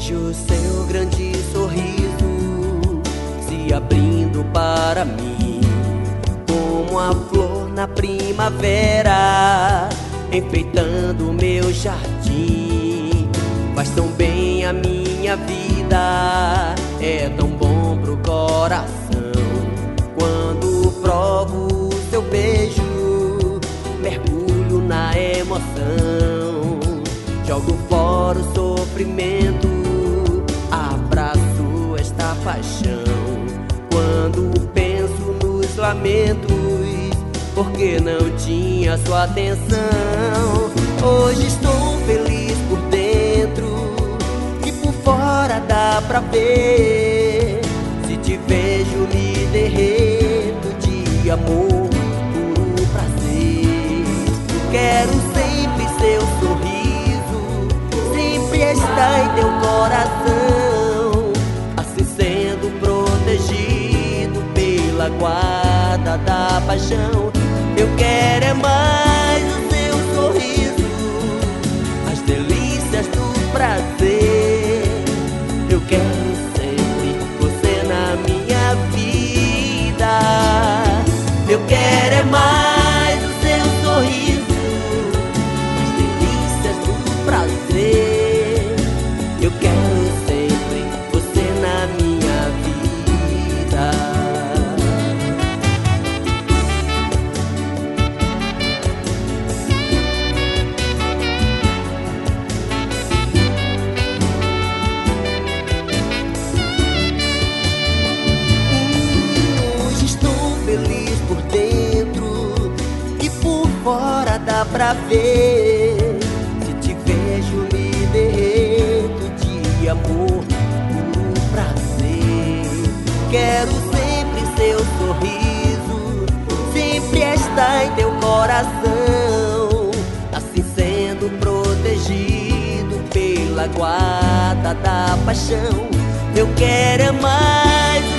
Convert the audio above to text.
vejo seu grande sorriso se abrindo para mim, como a flor na primavera, enfeitando meu jardim. Faz tão bem a minha vida, é tão bom pro coração. Quando provo seu beijo, mergulho na emoção. Jogo fora o sofrimento, abraço esta paixão. Quando penso nos lamentos, porque não tinha sua atenção. Hoje estou feliz por dentro e por fora dá pra ver. Se te vejo me derreto de amor, puro prazer. Quero sempre seu sorriso, sempre estar em teu coração, assim sendo protegido pela guarda da paixão. Eu quero é mais o seu sorriso, as delícias do prazer. Eu quero sempre você na minha vida. Eu quero é mais o seu sorriso, as delícias do prazer. Eu quero sempre você na minha vida. Feliz por dentro e por fora dá pra ver. Se te vejo me derreto de amor, puro prazer. Quero sempre seu sorriso, sempre estar em teu coração, assim sendo protegido pela guarda da paixão. Eu quero é mais